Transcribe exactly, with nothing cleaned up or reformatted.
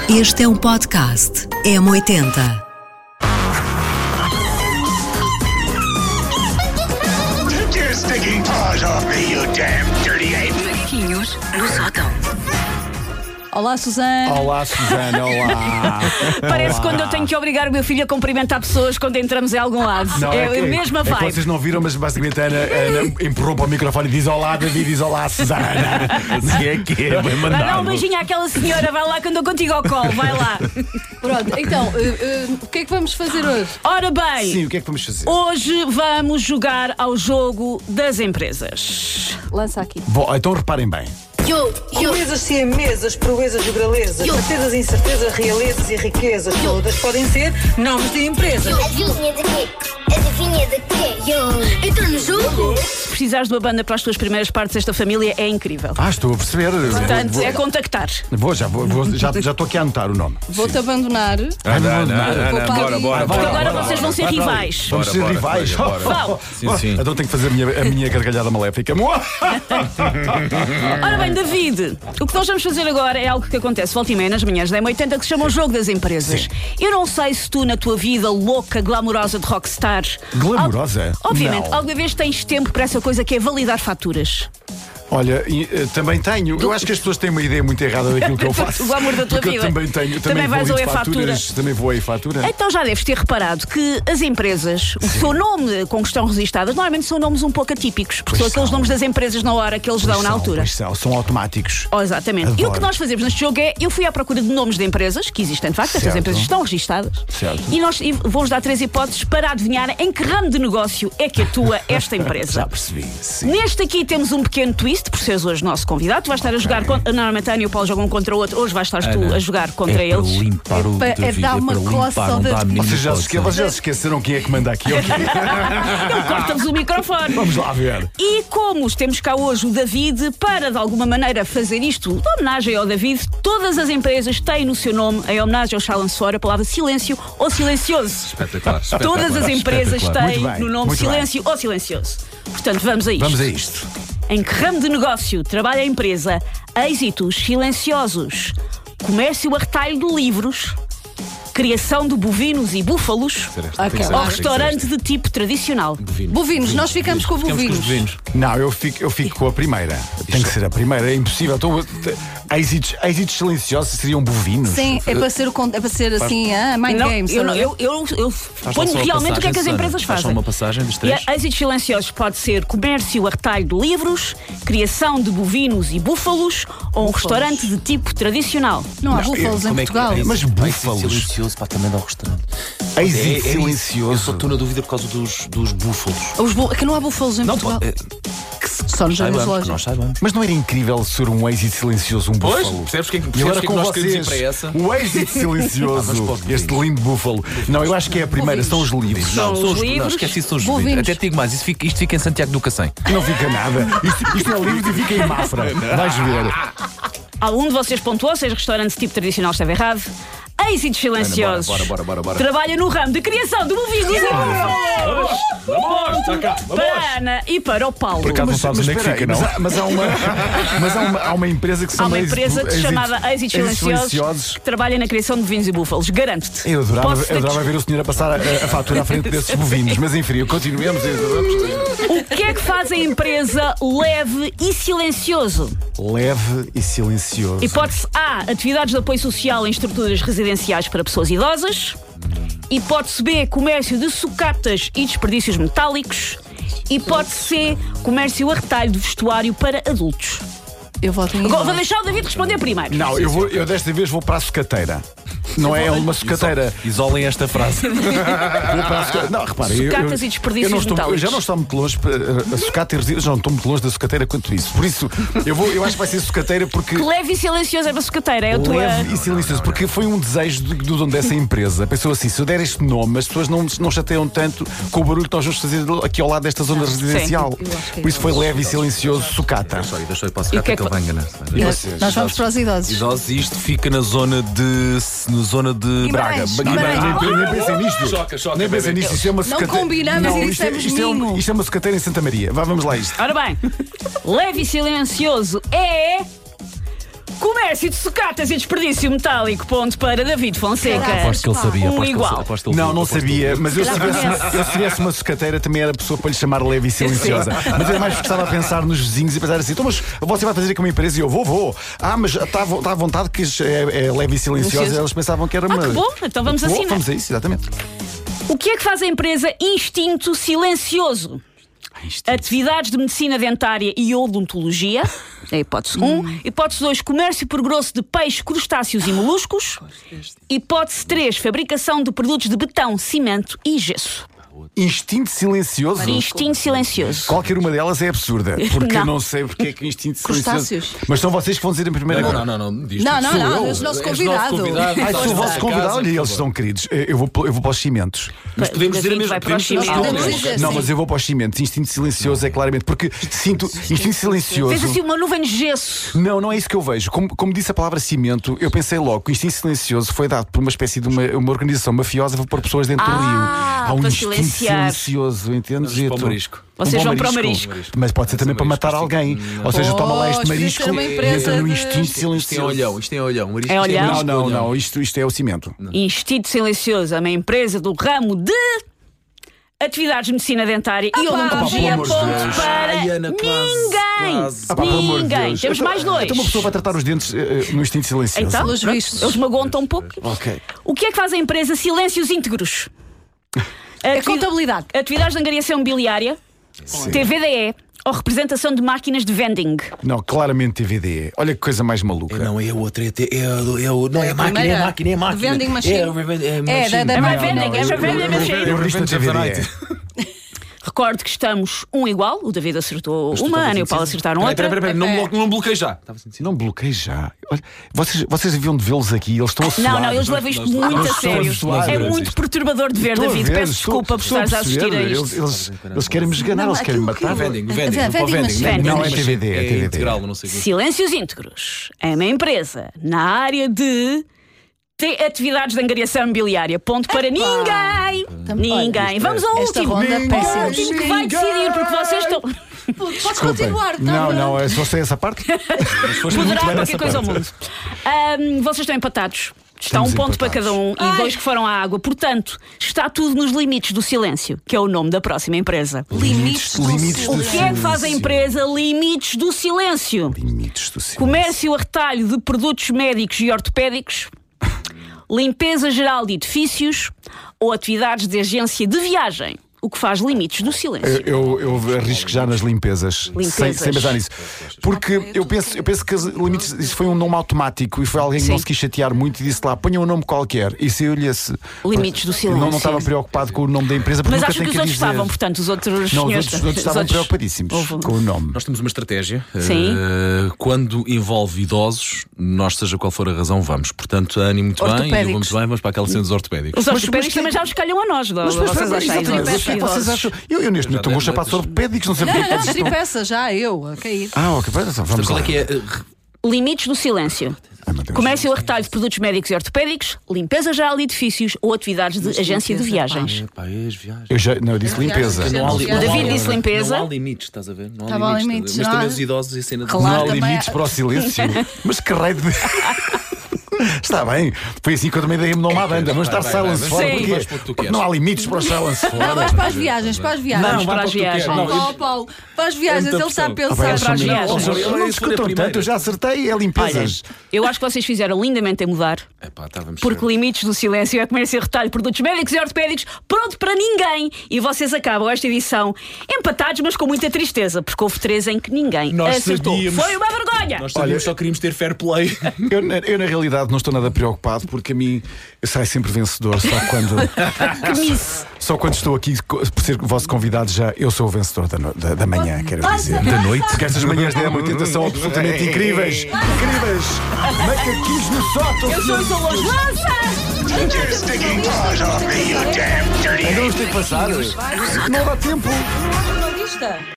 Este é um podcast M oitenta. Take your stinking paws off me, you damn dirty ape! Macaquinhos no sótão. Olá, Susana. Olá, Susana, olá. Parece Olá. quando eu tenho que obrigar o meu filho a cumprimentar pessoas quando entramos em algum lado. Não, é, que- a mesma é que vibe. vocês não viram, mas basicamente a Ana, a Ana empurrou para o microfone e diz olá, David, diz olá, Susana. Assim é que é, bem Vai dar um mandado. beijinho àquela senhora, vai lá que andou contigo ao colo, vai lá. Pronto, então, uh, uh, o que é que vamos fazer hoje? Ora bem, Sim, o que é que vamos fazer? hoje vamos jogar ao jogo das empresas. Lança aqui. Bom, então reparem bem. Proezas, siamesas, proezas, gralesas, certezas, incertezas, realezas e riquezas, todas podem ser nomes de empresas. Adivinha de quê? Adivinha de quê? Yo. Entra no jogo? Se precisares de uma banda para as tuas primeiras partes desta família, é incrível. Ah, estou a perceber. Portanto, vou, é vou, contactar. vou, já, vou, vou- já, já estou aqui a anotar o nome. Vou-te abandonar. Ana, Ana, Vou para bora, ali. bora, Porque bora. agora vocês vão ser rivais. Vamos Bora, ser bora, rivais. bora, bora. Vão. Sim, sim. Então tenho que fazer a minha, a minha gargalhada maléfica. Ora bem, David, o que nós vamos fazer agora é algo que acontece volta e meia nas manhãs da M oitenta, que se chama o Jogo das Empresas. Eu não sei se tu, na tua vida louca, glamourosa de rockstar... Glamourosa? al- Obviamente, Não. alguma vez tens tempo para essa coisa que é validar faturas. Olha, e, eh, também tenho. Eu acho que as pessoas têm uma ideia muito errada daquilo que eu faço. O glamour da tua Porque vida. Eu também tenho. Também vais vou ao ir de e-fatura. Também vou a fatura. Então já deves ter reparado que as empresas, o seu nome com que estão registadas, normalmente são nomes um pouco atípicos, porque Pois são aqueles são. nomes das empresas na hora que eles dão Pois na são, altura. pois são, são automáticos. Oh, exatamente. E o Adoro. que nós fazemos neste jogo é, eu fui à procura de nomes de empresas, que existem de facto, estas Certo. empresas estão registadas. Certo. E nós e vou-vos dar três hipóteses para adivinhar em que ramo de negócio é que atua esta empresa. Já percebi. Sim. Neste aqui temos um pequeno twist, por seres hoje nosso convidado. Tu vais estar a jogar contra. Normalmente a Ana e o Paulo jogam um contra o outro. Hoje vais estar tu Ana, a jogar contra é eles. Para limpar o É para- é David, dar uma para limpar, coça ao não dá dedo. a mínima Vocês já, se esque- coça. vocês já se esqueceram quem é que manda aqui? Ok. Ele corta-vos o microfone. Vamos lá ver. E como temos cá hoje o David, para de alguma maneira fazer isto de homenagem ao David, todas as empresas têm no seu nome, em homenagem ao Charles Fora, a palavra silêncio ou silencioso. Espetacular, espetacular, Todas as empresas espetacular. têm Muito bem, no nome muito silêncio ou silencioso. Portanto, vamos a isto. Vamos a isto. Em que ramo de negócio trabalha a empresa? Êxitos silenciosos, comércio a retalho de livros, criação de bovinos e búfalos Ok. ou restaurante de tipo tradicional? Bovinos, nós ficamos com Ficamos com os bovinos. bovinos. Não, eu fico, eu fico com a primeira. Tem que ser a primeira, é impossível. Então, êxitos, êxitos silenciosos seriam bovinos. Sim, é para ser, o con- é para ser assim, ah, mind Não, games. eu, não- sabe? eu, eu, eu Faz ponho só uma realmente o que é que as passagem, empresas Susana. Faz só fazem. uma passagem dos E três. a- êxitos silenciosos pode ser comércio a retalho de livros, criação de bovinos e búfalos ou um restaurante de tipo tradicional. Não há Não, búfalos em Como é que Portugal. é? Mas búfalos. Silencioso para também dar ao restaurante. Êxito É- é isso. silencioso. Eu só estou na dúvida por causa dos, dos búfalos. Os bú- Aqui não há búfalos em Portugal. é, Só nos saibamos, jardins que nós zoológicos. saibamos. Mas não era incrível ser um êxito silencioso, um Pois, búfalo? percebes quem- E percebes agora que é com que nós queremos ir vocês, para essa? o êxito silencioso, Ah, vamos para os este lindo búfalo. Não, eu acho que é a primeira, são os livros. São Não, os são os livros, Não, esquece isso, são os bovinos. bovinos. Até te digo mais, isto fica, isto fica em Santiago do Cacém. Não fica nada. Isto, isto é livros e fica em Mafra. Vais ver. Algum de vocês pontuou, seja restaurante de tipo tradicional esteve errado. Êxitos silenciosos. Bora, bora, bora, bora. Trabalha no ramo de criação de bovinos e búfalos. Para a Ana e para o Paulo. Por acaso não sabes onde é que espera fica, um não? não? Mas há, mas há uma, mas há uma, há uma empresa que se Há chama uma empresa êxito- chamada Êxitos êxitos Silenciosos que trabalha na criação de bovinos e búfalos. Garanto-te. Eu adorava, Posso-te eu adorava ver o senhor a passar a, a fatura à frente desses bovinos, mas enfim, continuemos. O que é que faz a empresa leve e silencioso? Leve e silencioso. Hipótese A, atividades de apoio social em estruturas residenciais para pessoas idosas. Hipótese B, comércio de sucatas e desperdícios metálicos. Hipótese C, comércio a retalho de vestuário para adultos. Eu voto em Agora vou igual. deixar o David responder primeiro. Não, eu, vou, eu desta vez vou para a sucateira. Não é uma sucateira. Isolem esta frase. Vou para a sucateira. Não, repara, eu, eu, Sucatas e desperdícios eu, não estou, eu metálicos. já não estou muito longe. A sucata e resíduos, já não estou muito longe da sucateira quanto isso. Por isso, eu, vou, eu acho que vai ser sucateira porque. Que leve e silencioso é para a sucateira. É a tua. Leve e silencioso, porque foi um desejo do, do dono dessa empresa. Pensou assim: se eu der este nome, as pessoas não, não chateiam tanto com o barulho que nós vamos fazer aqui ao lado desta zona residencial. Por isso foi leve e silencioso, sucata. Deixa aí, deixa aí para a E o que é sucata que que- ele vai enganar. Nós- Nós vamos para os idosos. Idosos, isto fica na zona de. na zona de Braga. Guimarães. Nem, nem, nem pensem nisto. Choca, choca, nem pensem bebê. nisto. Isto é uma Não sucateira. combinamos Não, e isto, é, dissemos isto, é um- minho. isto é uma sucateira em Santa Maria. Vá, vamos lá a isto. Ora bem, leve e silencioso é Comércio de sucatas e desperdício metálico. Ponto para David Fonseca. Aposto que ele sabia. Um aposto que ele igual. sa- aposto que ele Não, sabia, não aposto que sabia, ele- mas eu se, calhar tivesse, conhece. eu se tivesse uma sucateira também era pessoa para lhe chamar leve e silenciosa. Mas eu mais estava a pensar nos vizinhos e pensar assim: então, mas você vai fazer aqui uma empresa e eu vou, vou. Ah, mas está, vo- está à vontade que é, é leve e silenciosa. Silencioso. Eles pensavam que era uma. Ah, que bom, então vamos Bom, assinar. Vamos a isso, exatamente. O que é que faz a empresa Instinto Silencioso? Atividades de medicina dentária e odontologia. É a hipótese um. Hipótese dois, comércio por grosso de peixe, crustáceos e moluscos. Hipótese três, fabricação de produtos de betão, cimento e gesso. Instinto silencioso. Instinto silencioso. Qualquer uma delas é absurda. Porque Não. eu não sei porque é que o instinto silencioso. Crustáceos. Mas são vocês que vão dizer em primeira Não, agora. não, não, não. Diz Não, não, sou não, eu. és nosso És convidado. convidado. Ai, sou o Força, vosso convidado. casa, Olha, por eles favor. estão queridos. Eu vou, eu vou para os cimentos. Mas podemos dizer a David mesma vai para os podemos- cimentos. Ah, Podemos ok. dizer Não, sim. mas eu vou para os cimentos. Instinto silencioso é claramente. Porque sinto. Instinto silencioso. Fez assim uma nuvem de gesso. Não, não é isso que eu vejo. Como, como disse a palavra cimento, eu pensei logo que o instinto silencioso foi dado por uma espécie de uma, uma organização mafiosa para pôr pessoas dentro do rio. Ah, Há um para instinto silenciar. silencioso, entendes? Vamos para o Zito? marisco. Vocês Um vão bom para o marisco. Mas pode ser também para matar alguém. Ou seja, toma lá este Pois, podia marisco ser uma e empresa entra no de- instinto Isto é silencioso. olhão, isto é olhão. Marisco, É isto olhão? Não, marisco, não, olhão. não. Isto, isto é o cimento. Instinto Silencioso é uma empresa do ramo de atividades de medicina dentária e odontologia. pelo amor de Ponto Deus. para Ai, Ana, quase, ninguém. quase. Ah, pá, pelo amor de Ninguém. Deus. Temos mais dois. Então uma pessoa vai tratar os dentes eh, eh, no instinto silencioso. Então, Pelos pronto, vistos. eles magoam um pouco. Ok. O que é que faz a empresa Silêncios Íntegros? É Ativi- contabilidade. Atividades de angariação imobiliária, T V D E ou representação de máquinas de vending. Não, claramente T V D. Olha que coisa mais maluca. Não, é outra. É, é, é, é, o- não, é, a máquina, é primeira. máquina, é máquina. Vending machine. É, revend- é, É, machine. da- da- É Não, vending, não, é vending machine. Eu risco T V D. Recordo que estamos um igual. O David acertou Mas tu uma, estavas Ana e o indeciso. Paulo acertaram Peraí, outra. peraí, peraí, peraí, não, blo- não bloqueei já. Estava assim, Não bloqueei já. Olha, vocês, vocês deviam de vê-los aqui, eles estão a suar. Não, não, eles levam isto nós- muito nós a somos sério. suaves, É nós muito isto. perturbador de ver, Estou a David. ver, Peço estou- desculpa por estou estares a assistir perceber. a Eles, isto. eles, eles querem-me esganar, Não, eles querem me aquilo matar. que- Vending, vending. Vending vamos para o vending. machine. Vending Não, é machine. T V D, é T V D. integral, não sei o quê. Silêncios Íntegros é uma empresa na área de te- atividades de angariação imobiliária. Ponto para ninguém. Ninguém. Vamos ao Esta último. ronda Ao péssima. último que vai decidir, porque vocês estão. Podes Desculpem. continuar, tá Não, bom? não, é só sei essa parte. Poderá qualquer coisa ao mundo. Ahm, vocês estão empatados. Está um Estamos ponto para empatados. cada um e dois que foram à água. Portanto, está tudo nos limites do silêncio, que é o nome da próxima empresa. Limites do Limites do O que é que faz a empresa Limites do Silêncio? Limites do silêncio. Comércio a retalho de produtos médicos e ortopédicos, limpeza geral de edifícios ou atividades de agência de viagem. O que faz Limites do Silêncio. Eu, eu, eu arrisco já nas limpezas, Limpezas. Sem, sem pensar nisso. Porque eu penso, eu penso que as limites, isso foi um nome automático e foi alguém que não Sim. se quis chatear muito e disse lá, ponha um nome qualquer. E saiu-lhe esse. Limites do Silêncio. Não, não estava preocupado com o nome da empresa, porque Mas nunca acho tem que os que outros dizer. estavam, portanto, os outros Não, os senhores. outros, os outros os estavam outros- preocupadíssimos Houve- com o nome. Nós temos uma estratégia. Sim. eh, quando envolve idosos, nós, seja qual for a razão, vamos. Portanto, a Annie, muito bem. E eu Ortopédicos. vamos bem, vamos para aquela cena dos ortopédicos. Os ortopédicos também já os calham a nós. Mas, mas, vocês mas, acháis exatamente, idosos? o que é que vocês acham? Eu, eu neste momento estou com sapatos ortopédicos, não sei porque é que Não, vocês estão- tripeça já, eu, a cair. Ah, ok, vamos Portanto, qual lá. é que é? eh, Limites do Silêncio. Ai, meu Deus. Comércio a retalho de produtos médicos e ortopédicos, limpeza geral de edifícios ou atividades de agência de viagens. Pá, é as viagens. Eu já, não, eu disse limpeza. Não Não há, O li- David não há- disse limpeza. Não há limites, estás a ver? Não há Estava a limites. limites, mas não há- também os idosos e a cena de- Claro. Não há também limites é- para o silêncio. Mas que raio de. Está bem, foi assim que eu também dei o nome à banda. Vamos estar vai, vai, silence vai. fora. Sim. Porquê? Vais pôr o que tu Porque queres. não há limites para o silence Não, fora. vais para as viagens, para as viagens. Não, vai para para as o que tu queres. viagens. Não, Paulo, Paulo, para as viagens, muita ele está a pressão. Ah, vai, pensar. para as não, viagens. não, Olha, não, olha, não isso foi a discutam primeira. tanto, eu já acertei, é Olha, limpezas. eu acho que vocês fizeram lindamente em mudar. Epá, estávamos Porque certos. Limites do Silêncio é comércio a retalho, produtos médicos e ortopédicos, pronto para ninguém. E vocês acabam esta edição empatados, mas com muita tristeza, porque houve três em que ninguém Nós acertou. sabíamos. Foi uma vergonha! Nós sabíamos, só queríamos ter fair play. Eu, na- eu, na realidade, não estou nada preocupado porque a mim eu saio sempre vencedor. Só quando, Que miss! só quando estou aqui co- por ser vosso convidado, já eu sou o vencedor da, no- da, da manhã, quero dizer. Da noite? Porque estas manhãs da M oitenta são absolutamente incríveis. Incríveis! Macaquinhos no sótão! Eu sou o Solange Lança! Take your stinking paws off me, you damn dirty Ainda vamos ter que passar. Não dá tempo. Uma lista.